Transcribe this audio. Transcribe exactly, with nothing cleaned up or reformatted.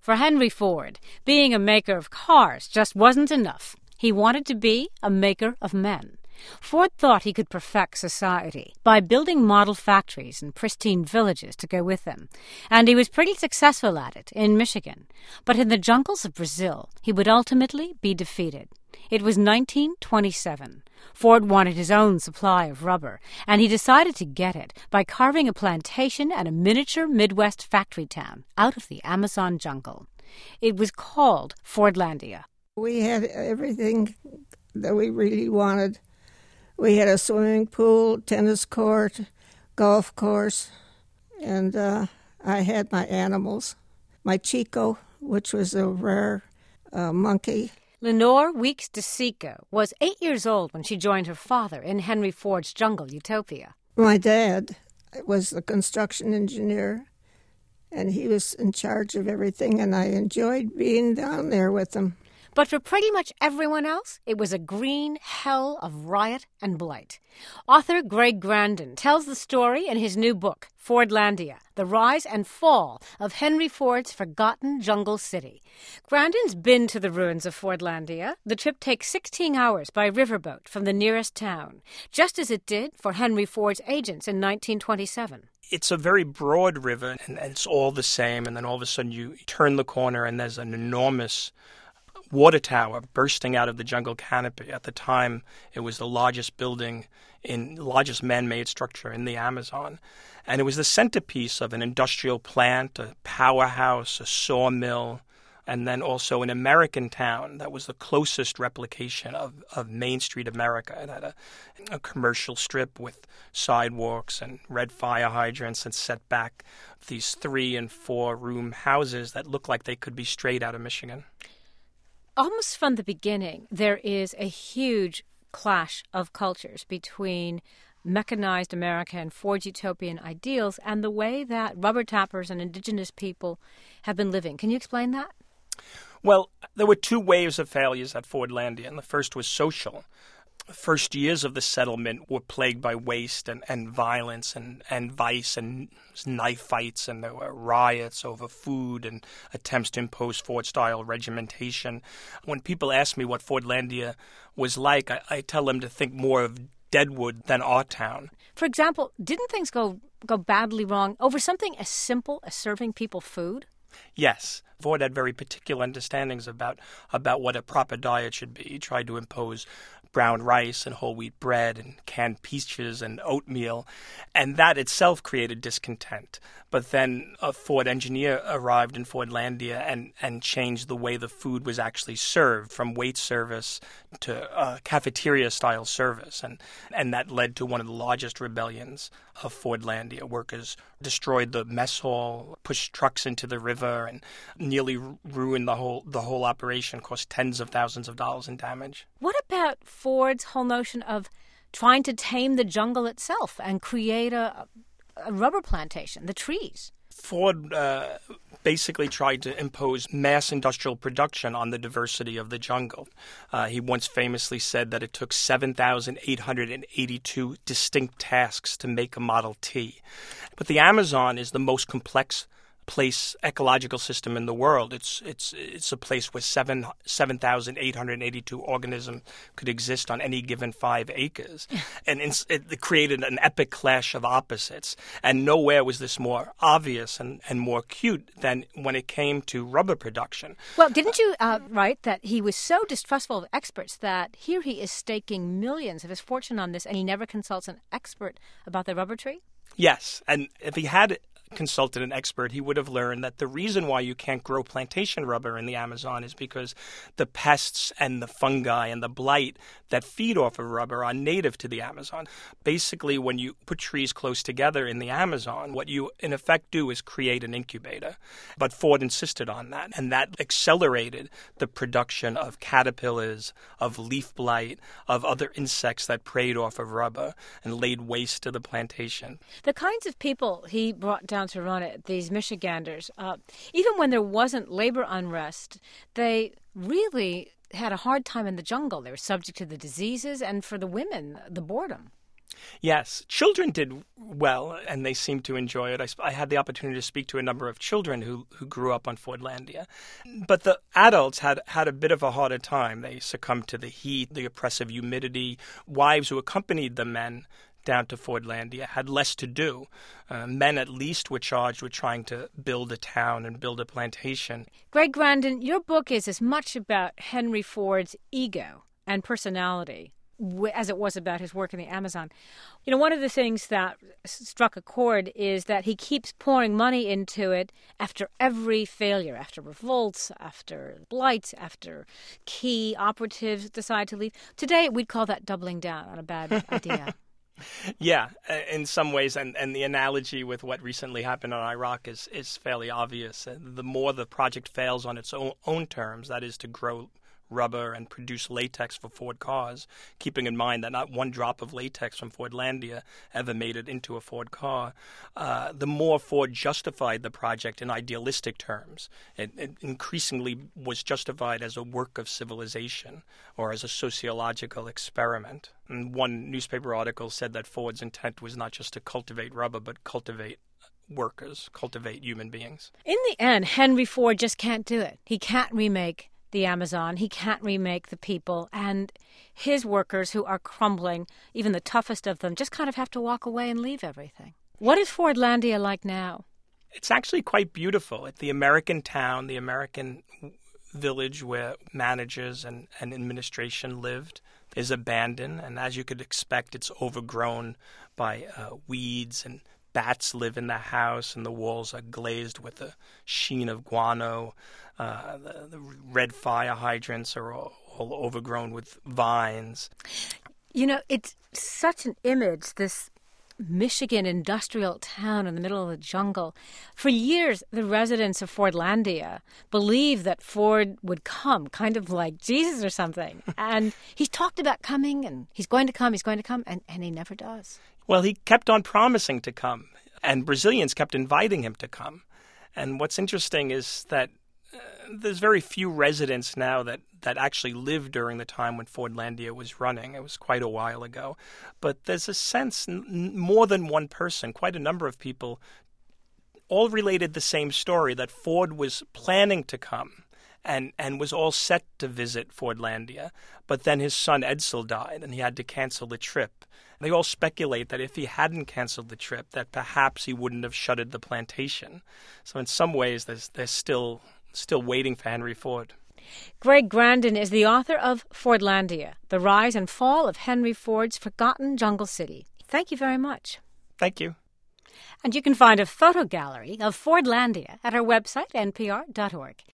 For Henry Ford, being a maker of cars just wasn't enough. He wanted to be a maker of men. Ford thought he could perfect society by building model factories and pristine villages to go with them, and he was pretty successful at it in Michigan. But in the jungles of Brazil, he would ultimately be defeated. It was nineteen twenty-seven. Ford wanted his own supply of rubber, and he decided to get it by carving a plantation and a miniature Midwest factory town out of the Amazon jungle. It was called Fordlandia. We had everything that we really wanted. We had a swimming pool, tennis court, golf course, and uh, I had my animals. My Chico, which was a rare uh, monkey. Lenore Weeks DeSico was eight years old when she joined her father in Henry Ford's jungle utopia. My dad was the construction engineer, and he was in charge of everything, and I enjoyed being down there with him. But for pretty much everyone else, it was a green hell of riot and blight. Author Greg Grandin tells the story in his new book, Fordlandia, The Rise and Fall of Henry Ford's Forgotten Jungle City. Grandin's been to the ruins of Fordlandia. The trip takes sixteen hours by riverboat from the nearest town, just as it did for Henry Ford's agents in nineteen twenty-seven. It's a very broad river, and it's all the same, and then all of a sudden you turn the corner and there's an enormous water tower bursting out of the jungle canopy. At the time, it was the largest building, in largest man-made structure in the Amazon. And it was the centerpiece of an industrial plant, a powerhouse, a sawmill, and then also an American town that was the closest replication of, of Main Street America. It had a, a commercial strip with sidewalks and red fire hydrants and set back these three- and four-room houses that looked like they could be straight out of Michigan. Almost from the beginning, there is a huge clash of cultures between mechanized America and Ford's utopian ideals and the way that rubber tappers and indigenous people have been living. Can you explain that? Well, there were two waves of failures at Fordlandia, and the first was social. The first years of the settlement were plagued by waste and, and violence and, and vice and knife fights, and there were riots over food and attempts to impose Ford-style regimentation. When people ask me what Fordlandia was like, I, I tell them to think more of Deadwood than our town. For example, didn't things go, go badly wrong over something as simple as serving people food? Yes. Ford had very particular understandings about, about what a proper diet should be. He tried to impose brown rice and whole wheat bread and canned peaches and oatmeal, and that itself created discontent. But then a Ford engineer arrived in Fordlandia and, and changed the way the food was actually served, from wait service to uh, cafeteria-style service, and, and that led to one of the largest rebellions of Fordlandia. Workers destroyed the mess hall, pushed trucks into the river, and nearly ruined the whole the whole operation, cost tens of thousands of dollars in damage. What about Ford's whole notion of trying to tame the jungle itself and create a, a rubber plantation, the trees? Ford uh, basically tried to impose mass industrial production on the diversity of the jungle. Uh, he once famously said that it took seven thousand eight hundred eighty-two distinct tasks to make a Model T. But the Amazon is the most complex place ecological system in the world. It's it's it's a place where seven seven thousand eight hundred eighty two organisms could exist on any given five acres, and it's, it created an epic clash of opposites. And nowhere was this more obvious and, and more acute than when it came to rubber production. Well, didn't you uh, write that he was so distrustful of experts that here he is staking millions of his fortune on this, and he never consults an expert about the rubber tree? Yes, and if he had consulted an expert, he would have learned that the reason why you can't grow plantation rubber in the Amazon is because the pests and the fungi and the blight that feed off of rubber are native to the Amazon. Basically, when you put trees close together in the Amazon, what you in effect do is create an incubator. But Ford insisted on that, and that accelerated the production of caterpillars, of leaf blight, of other insects that preyed off of rubber and laid waste to the plantation. The kinds of people he brought down to run it, these Michiganders, uh, even when there wasn't labor unrest, they really had a hard time in the jungle. They were subject to the diseases, and for the women, the boredom. Yes, children did well, and they seemed to enjoy it. I, I had the opportunity to speak to a number of children who, who grew up on Fordlandia. But the adults had, had a bit of a harder time. They succumbed to the heat, the oppressive humidity. Wives who accompanied the men down to Fordlandia had less to do. Uh, men at least were charged with trying to build a town and build a plantation. Greg Grandin, your book is as much about Henry Ford's ego and personality as it was about his work in the Amazon. You know, one of the things that struck a chord is that he keeps pouring money into it after every failure, after revolts, after blights, after key operatives decide to leave. Today, we'd call that doubling down on a bad idea. Yeah, in some ways, and, and the analogy with what recently happened in Iraq is, is fairly obvious. The more the project fails on its own, own terms, that is to grow rubber and produce latex for Ford cars, keeping in mind that not one drop of latex from Fordlandia ever made it into a Ford car, uh, the more Ford justified the project in idealistic terms. It, it increasingly was justified as a work of civilization or as a sociological experiment. And one newspaper article said that Ford's intent was not just to cultivate rubber, but cultivate workers, cultivate human beings. In the end, Henry Ford just can't do it. He can't remake the Amazon. He can't remake the people. And his workers who are crumbling, even the toughest of them, just kind of have to walk away and leave everything. What is Fordlandia like now? It's actually quite beautiful. It's the American town, the American village where managers and, and administration lived is abandoned. And as you could expect, it's overgrown by uh, weeds, and bats live in the house, and the walls are glazed with a sheen of guano. Uh, the, the red fire hydrants are all, all overgrown with vines. You know, it's such an image, this Michigan industrial town in the middle of the jungle. For years, the residents of Fordlandia believed that Ford would come, kind of like Jesus or something. And he's talked about coming, and he's going to come, he's going to come, and, and he never does. Well, he kept on promising to come, and Brazilians kept inviting him to come. And what's interesting is that uh, there's very few residents now that, that actually lived during the time when Fordlandia was running. It was quite a while ago. But there's a sense, n- more than one person, quite a number of people, all related the same story, that Ford was planning to come and, and was all set to visit Fordlandia. But then his son Edsel died, and he had to cancel the trip. They all speculate that if he hadn't canceled the trip, that perhaps he wouldn't have shuttered the plantation. So in some ways, there's, they're still still waiting for Henry Ford. Greg Grandin is the author of Fordlandia, The Rise and Fall of Henry Ford's Forgotten Jungle City. Thank you very much. Thank you. And you can find a photo gallery of Fordlandia at our website, N P R dot org.